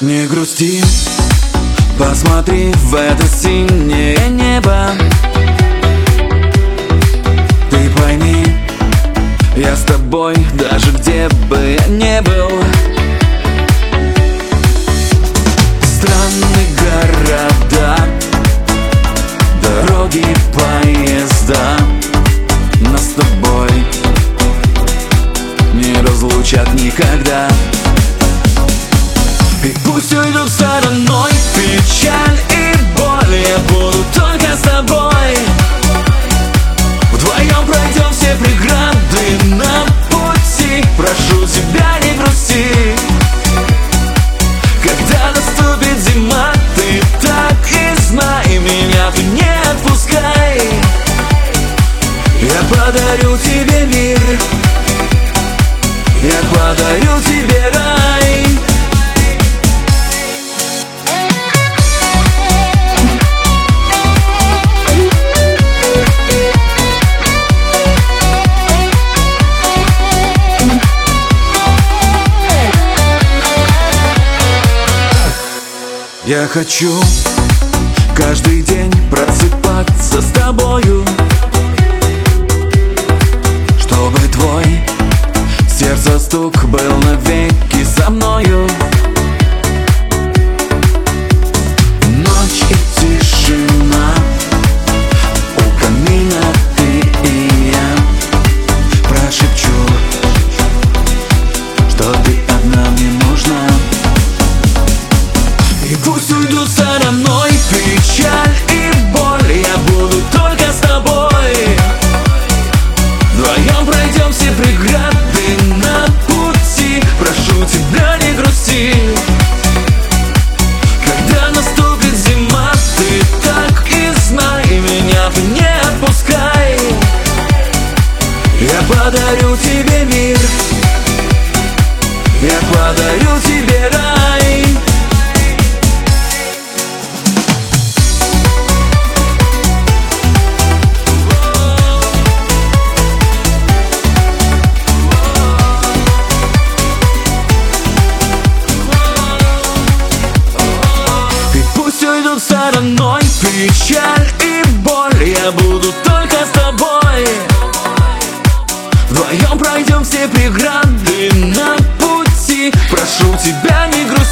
Не грусти, посмотри в это синее небо. Ты пойми, я с тобой, даже где бы я не был. Страны, города, дороги, поезда нас с тобой не разлучат никогда. И пусть уйдут стороной печаль и боль, я буду только с тобой. Вдвоем пройдем все преграды на пути. Прошу тебя, не грусти. Когда наступит зима, ты так и знай, меня ты не отпускай. Я подарю тебе мир, я подарю тебе рай. Я хочу каждый день просыпаться с тобою, чтобы твой сердце стук был навеки со мною. Ночь и тишина, у камина ты и я. Прошепчу, что ты одна мне нужна. И пусть уйдут стороной печаль и боль, я буду только с тобой. Вдвоем пройдем все преграды на пути. Прошу тебя, не грусти. Когда наступит зима, ты так и знай, меня ты не отпускай. Я подарю тебе мир, я подарю тебе рай. Стороной печаль и боль, я буду только с тобой. Вдвоем пройдем все преграды на пути. Прошу тебя, не грусти.